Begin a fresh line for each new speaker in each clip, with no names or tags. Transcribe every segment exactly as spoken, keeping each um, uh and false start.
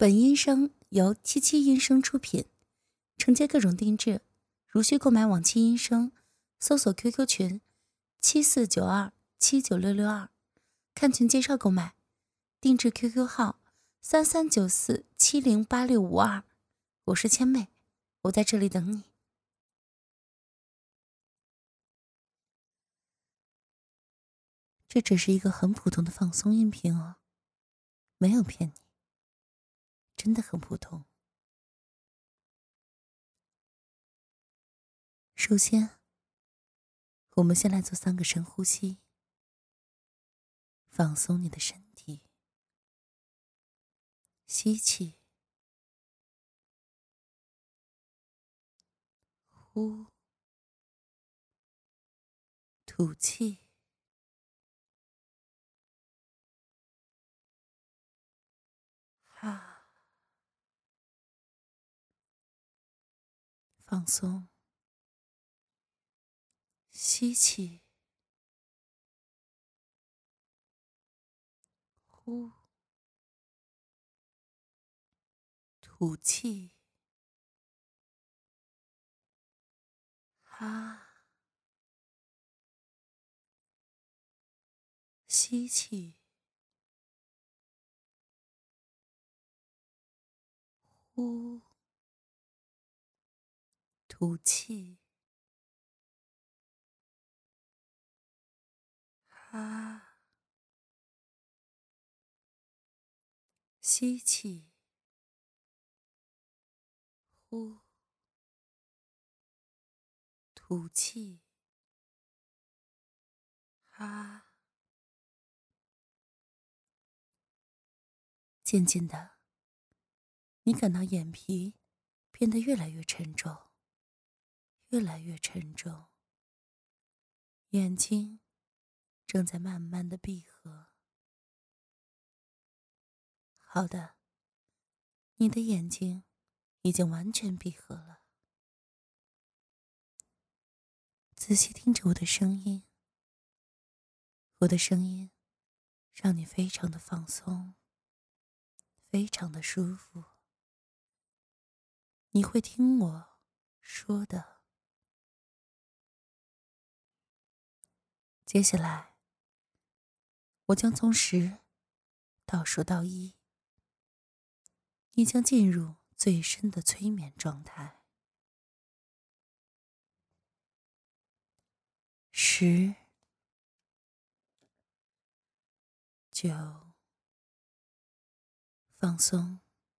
本音声由七七音声出品，承接各种定制，如需购买往期音声，搜索 Q Q 群七四九二七九六六二，看群介绍购买。定制 Q Q 号三三九四七零八六五二。我是千妹，我在这里等你。这只是一个很普通的放松音频哦，没有骗你，真的很普通。首先，我们先来做三个深呼吸，放松你的身体。吸气，呼，吐气，哈，放松。吸气，呼，吐气，哈，吸气，呼，吐气，哈，吸气，呼，吐气，哈。渐渐的，你感到眼皮变得越来越沉重，越来越沉重，眼睛正在慢慢的闭合。好的，你的眼睛已经完全闭合了。仔细听着我的声音，我的声音让你非常的放松，非常的舒服。你会听我说的。接下来，我将从十倒数到一，你将进入最深的催眠状态。十、九，放松。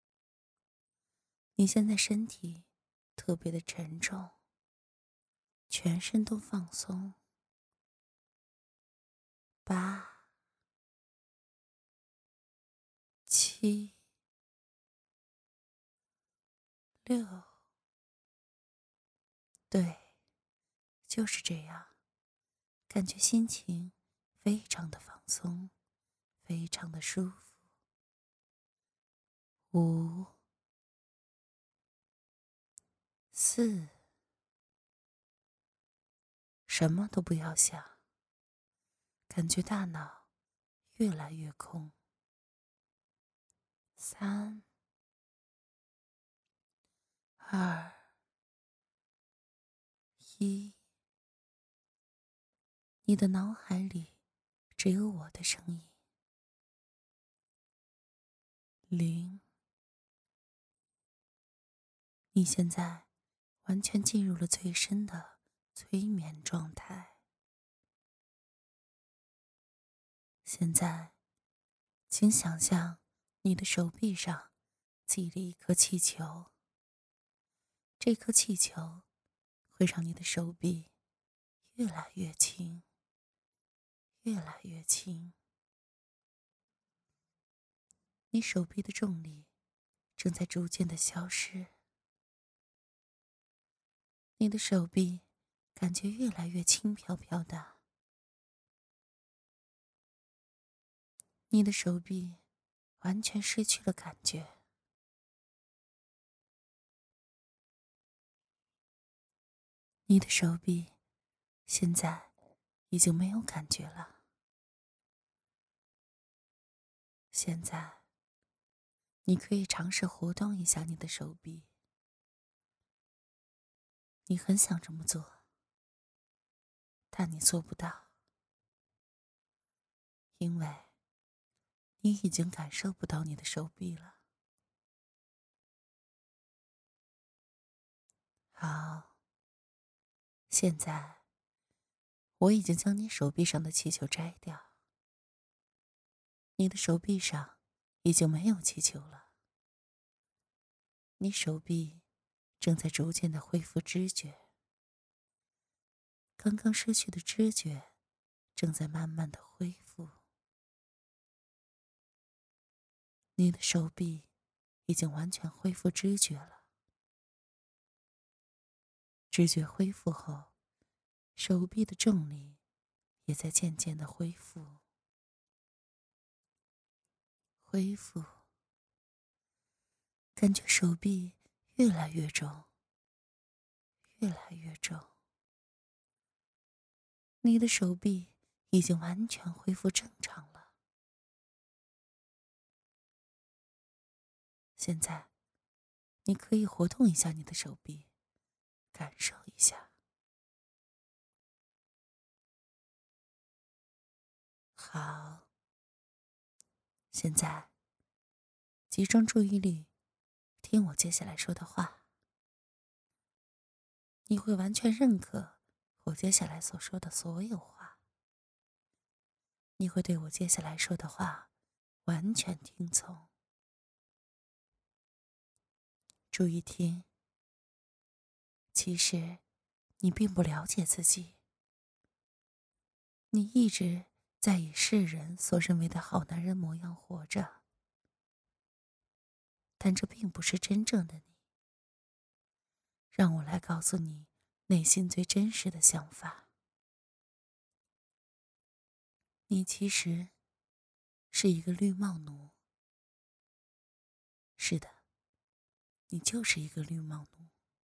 你现在身体特别的沉重，全身都放松。八、七、六，对，就是这样，感觉心情非常的放松，非常的舒服。五、四，什么都不要想，感觉大脑越来越空。三、二、一，你的脑海里只有我的声音。零，你现在完全进入了最深的催眠状态。现在，请想象你的手臂上系了一颗气球，这颗气球会让你的手臂越来越轻，越来越轻。你手臂的重力正在逐渐的消失，你的手臂感觉越来越轻飘飘的，你的手臂完全失去了感觉。你的手臂现在已经没有感觉了。现在， 你可以尝试活动一下你的手臂。你很想这么做，但你做不到，因为你已经感受不到你的手臂了。好，现在我已经将你手臂上的气球摘掉，你的手臂上已经没有气球了。你手臂正在逐渐的恢复知觉，刚刚失去的知觉正在慢慢的恢复。你的手臂已经完全恢复知觉了。知觉恢复后，手臂的重力也在渐渐的恢复。恢复，感觉手臂越来越重，越来越重。你的手臂已经完全恢复正常了。现在，你可以活动一下你的手臂，感受一下。好，现在集中注意力，听我接下来说的话。你会完全认可我接下来所说的所有话。你会对我接下来说的话完全听从。注意听，其实你并不了解自己，你一直在以世人所认为的好男人模样活着，但这并不是真正的你。让我来告诉你内心最真实的想法。你其实是一个绿帽奴。是的，你就是一个绿帽奴。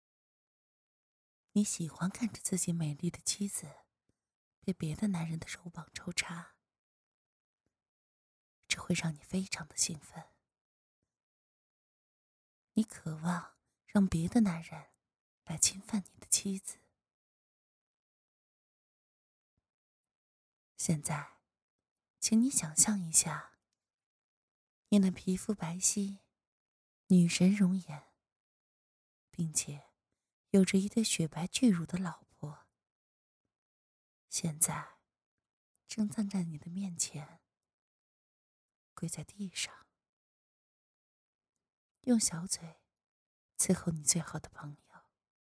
你喜欢看着自己美丽的妻子被别的男人的肉棒抽插，这会让你非常的兴奋。你渴望让别的男人来侵犯你的妻子。现在，请你想象一下，你那皮肤白皙、女神容颜，并且有着一对雪白巨乳的老婆，现在正站在你的面前，跪在地上，用小嘴伺候你最好的朋友。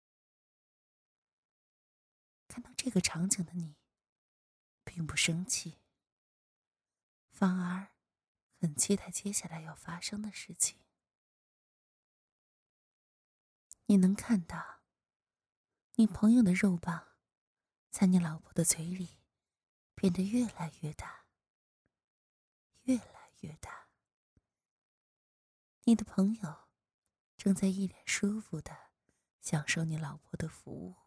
看到这个场景的你，并不生气，反而很期待接下来要发生的事情。你能看到你朋友的肉棒在你老婆的嘴里变得越来越大，越来越大。你的朋友正在一脸舒服地享受你老婆的服务，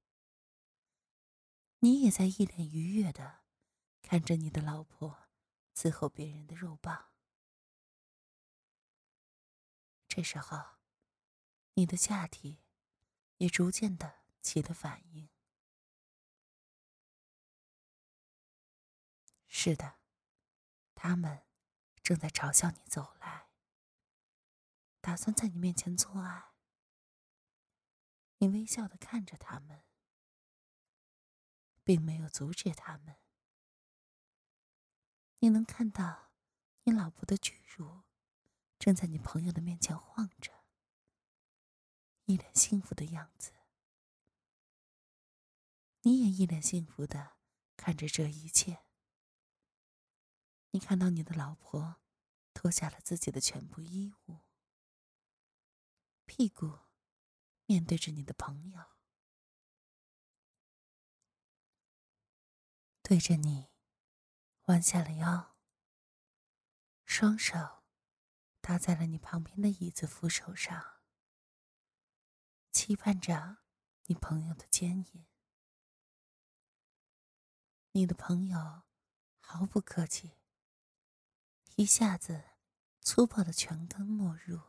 你也在一脸愉悦地看着你的老婆伺候别人的肉棒。这时候，你的下体也逐渐地起了反应。是的，他们正在朝向你走来，打算在你面前做爱。你微笑地看着他们，并没有阻止他们。你能看到你老婆的巨乳正在你朋友的面前晃着，一脸幸福的样子。你也一脸幸福地看着这一切。你看到你的老婆脱下了自己的全部衣物，屁股面对着你的朋友，对着你弯下了腰，双手搭在了你旁边的椅子扶手上，期盼着你朋友的奸淫。你的朋友毫不客气，一下子粗暴的权羹没入。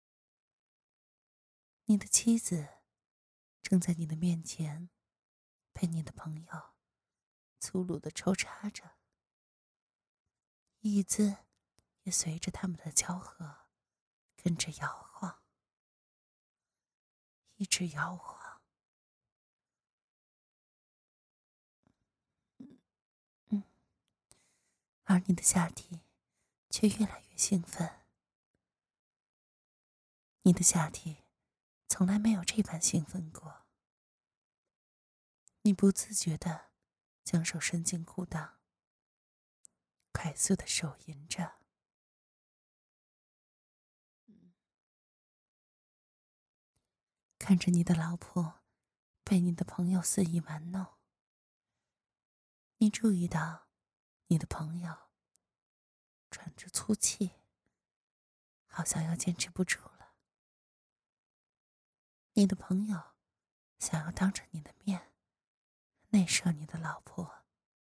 你的妻子正在你的面前被你的朋友粗鲁地抽插着，椅子也随着他们的交合跟着摇晃，一直摇晃。嗯，而你的下体却越来越兴奋。你的下体从来没有这般兴奋过。你不自觉地将手伸进裤裆，快速地手淫着。看着你的老婆被你的朋友肆意玩弄，你注意到你的朋友喘着粗气，好像要坚持不住了。你的朋友想要当着你的面内射你的老婆。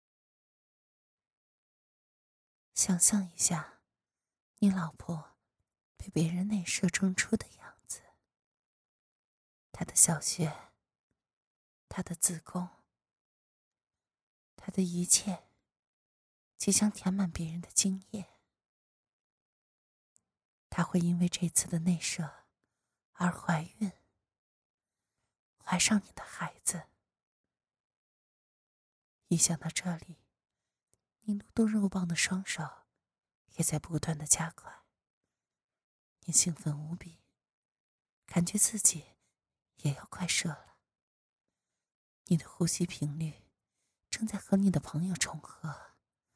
想象一下你老婆被别人内射中出的样子，她的小穴，她的子宫，她的一切即将填满别人的精液。她会因为这次的内射而怀孕，怀上你的孩子。一想到这里，你撸动肉棒的双手也在不断的加快。你兴奋无比，感觉自己也要快射了。你的呼吸频率正在和你的朋友重合。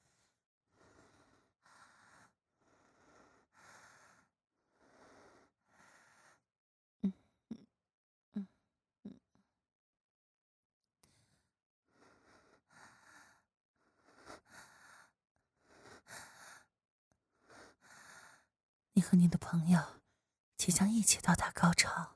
嗯嗯嗯嗯。你和你的朋友即将一起到达高潮。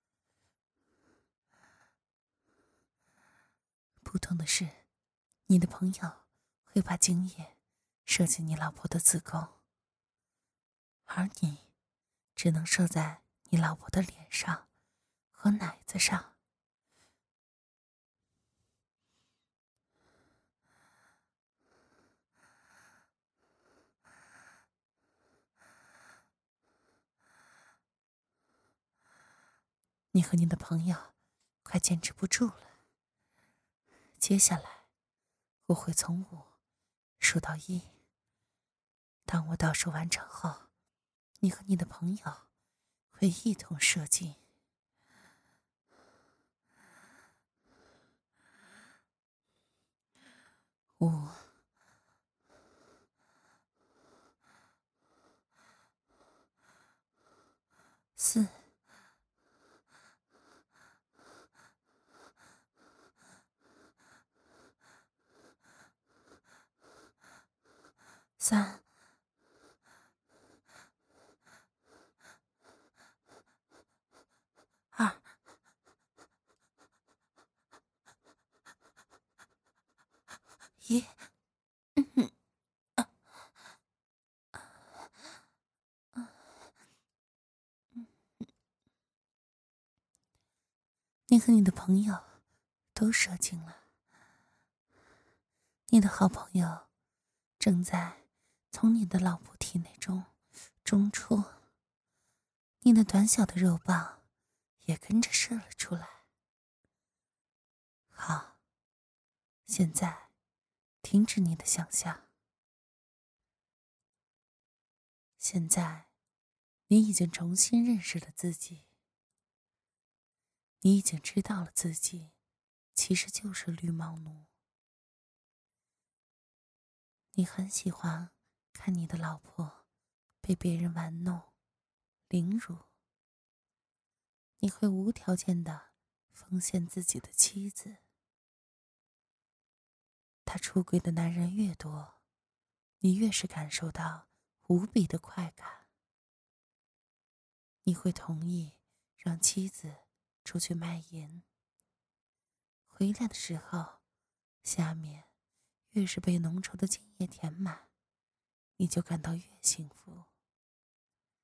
不同的是，你的朋友会把精液射进你老婆的子宫，而你只能射在你老婆的脸上和奶子上。你和你的朋友快坚持不住了。接下来我会从五数到一，当我倒数完成后，你和你的朋友会一同射精。五、四、三、二、一。你和你的朋友都射精了。你的好朋友正在从你的老婆体内中中出，你的短小的肉棒也跟着射了出来。好，现在停止你的想象。现在你已经重新认识了自己，你已经知道了自己其实就是绿帽奴。你很喜欢看你的老婆被别人玩弄、凌辱，你会无条件地奉献自己的妻子。他出轨的男人越多，你越是感受到无比的快感。你会同意让妻子出去卖淫，回来的时候，下面越是被浓稠的精液填满，你就感到越幸福。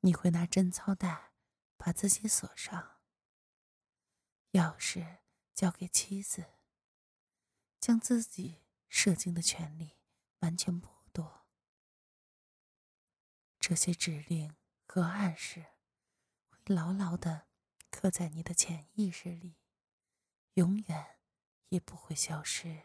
你会拿贞操带把自己锁上，钥匙交给妻子，将自己射精的权利完全剥夺。这些指令和暗示会牢牢地刻在你的潜意识里，永远也不会消失。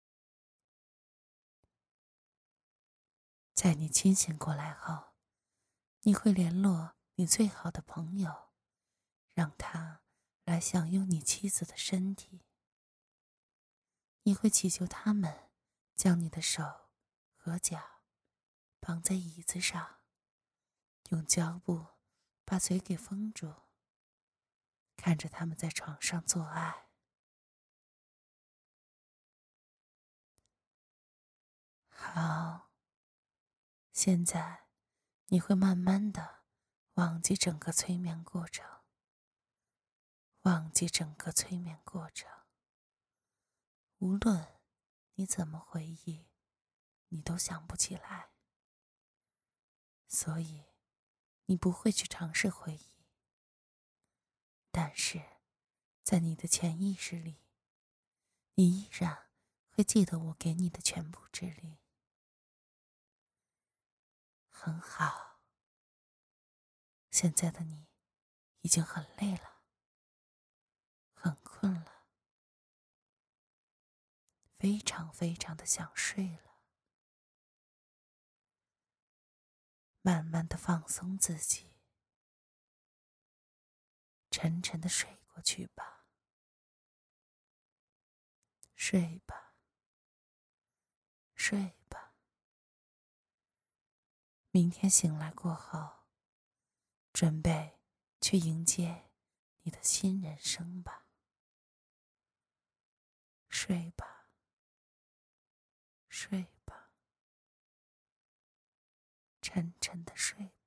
在你清醒过来后，你会联络你最好的朋友，让他来享用你妻子的身体。你会祈求他们将你的手和脚绑在椅子上，用胶布把嘴给封住，看着他们在床上做爱。好，现在你会慢慢的忘记整个催眠过程，忘记整个催眠过程。无论你怎么回忆，你都想不起来，所以你不会去尝试回忆。但是在你的潜意识里，你依然会记得我给你的全部指令。很好，现在的你已经很累了，很困了，非常非常的想睡了。慢慢的放松自己，沉沉的睡过去吧，睡吧，睡吧。明天醒来过后，准备去迎接你的新人生吧。睡吧，睡吧，沉沉的睡吧。